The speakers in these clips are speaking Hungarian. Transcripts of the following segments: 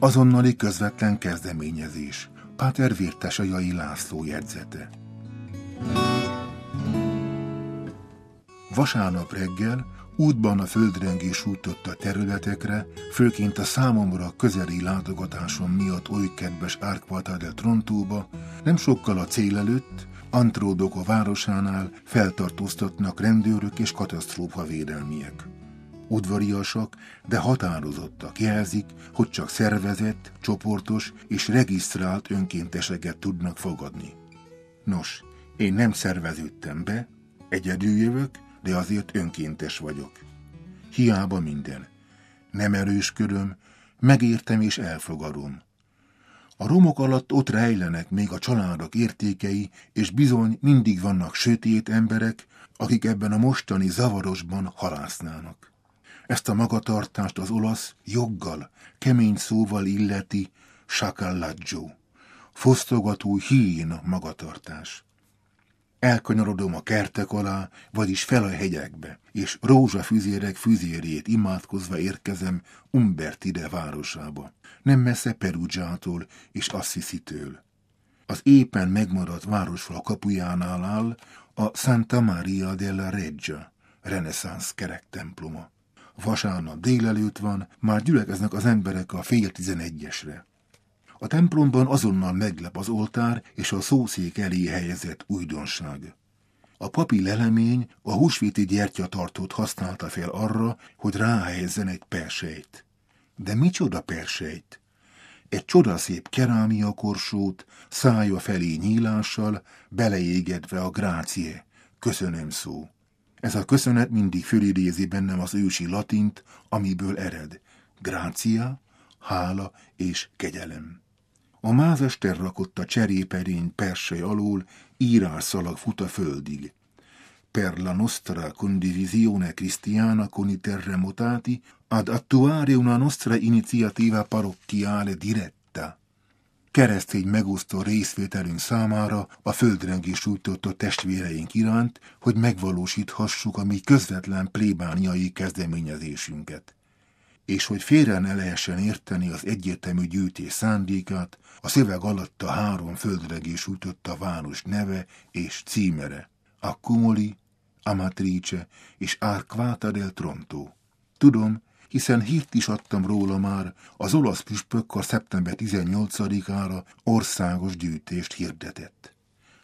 Azonnali közvetlen kezdeményezés. Páter Vértesajai László jegyzete. Vasárnap reggel útban a földrengés sújtotta területekre, főként a számomra közeli látogatásom miatt oly kedves Arquata del Trontóba, nem sokkal a cél előtt, Antródoko városánál feltartóztatnak rendőrök és katasztrófavédelmiek. Udvariasak, de határozottak, jelzik, hogy csak szervezett, csoportos és regisztrált önkénteseket tudnak fogadni. Nos, én nem szerveződtem be, egyedül jövök, de azért önkéntes vagyok. Hiába minden. Nem erősködöm, megértem és elfogadom. A romok alatt ott rejlenek még a családok értékei, és bizony mindig vannak sötét emberek, akik ebben a mostani zavarosban halásznának. Ezt a magatartást az olasz joggal, kemény szóval illeti sciacallaggio, fosztogató hiéna magatartás. Elkanyarodom a kertek alá, vagyis fel a hegyekbe, és rózsafüzérek füzérjét imádkozva érkezem Umbertide városába, nem messze Perugiától és Assisi-től. Az éppen megmaradt városfal kapujánál áll a Santa Maria della Reggia, reneszánsz kerektemploma. Vasárnap délelőtt van, már gyülekeznek az emberek a 10:30-esre. A templomban azonnal meglep az oltár és a szószék elé helyezett újdonság. A papi lelemény a húsvéti gyertyatartót használta fel arra, hogy ráhelyezzen egy persejt. De micsoda persejt? Egy csodaszép kerámiakorsót, szája felé nyílással, beleégedve a grazie, köszönöm szó. Ez a köszönet mindig fölidézi bennem az ősi latint, amiből ered. Gratia, hála és kegyelem. A mázester rakott a cseréperény persely alól, írásszalag fut a földig. Per la nostra condivisione cristiana con i terremotati ad attuare una nostra iniziativa parrocchiale diretta. Keresztény megosztó részvételünk számára a földrengés sújtotta testvéreink iránt, hogy megvalósíthassuk a mi közvetlen plébániai kezdeményezésünket. És hogy félre ne lehessen érteni az egyértelmű gyűjtés szándékát, a szöveg alatt a 3 földrengés sújtotta város neve és címere, Accumoli, Amatrice és Arquata del Tronto. Tudom, hiszen hírt is adtam róla már, az olasz püspökkar szeptember 18-ára országos gyűjtést hirdetett.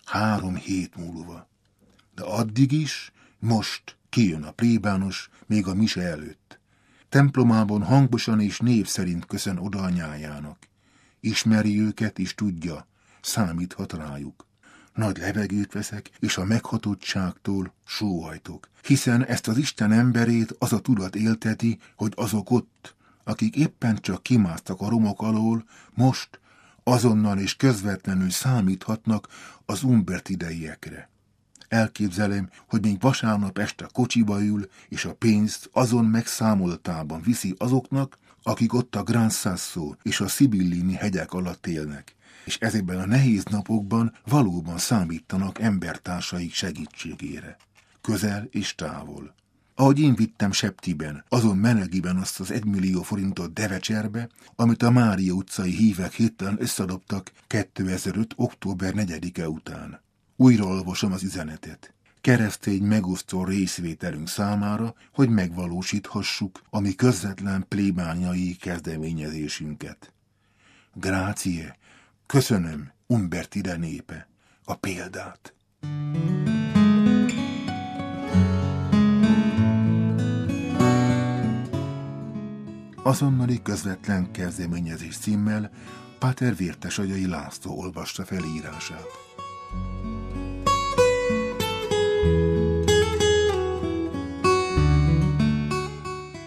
3 hét múlva. De addig is, most kijön a plébános, még a mise előtt. Templomában hangosan és név szerint köszön oda anyájának. Ismeri őket és tudja, számíthat rájuk. Nagy levegőt veszek, és a meghatottságtól sóhajtok, hiszen ezt az Isten emberét az a tudat élteti, hogy azok ott, akik éppen csak kimásztak a romok alól, most azonnal és közvetlenül számíthatnak az umbertideiekre. Elképzelem, hogy még vasárnap este kocsiba ül, és a pénzt azon megszámoltában viszi azoknak, akik ott a Gran Sasso és a Sibillini hegyek alatt élnek, és ezekben a nehéz napokban valóban számítanak embertársaik segítségére. Közel és távol. Ahogy én vittem Septiben, azon menegiben azt az 1 millió forintot Devecserbe, amit a Mária utcai hívek hirtelen összedobtak 2005. október 4-e után. Újraolvasom az üzenetet. Keresztény megosztó részvételünk számára, hogy megvalósíthassuk a mi közvetlen plébániai kezdeményezésünket. Grazie, köszönöm, Umbertide népe, a példát. Azonnali közvetlen kezdeményezés címmel Páter Vértesajai László olvasta fel írását.